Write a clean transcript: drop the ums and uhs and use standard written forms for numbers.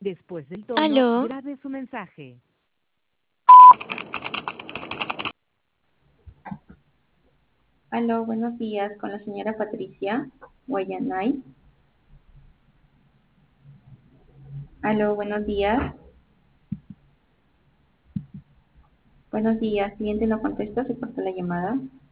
Después del tono, Aló, grabe su mensaje. Aló, buenos días, con la señora Patricia Guayanay. Aló, buenos días. Buenos días, cliente no contesta, se cortó la llamada.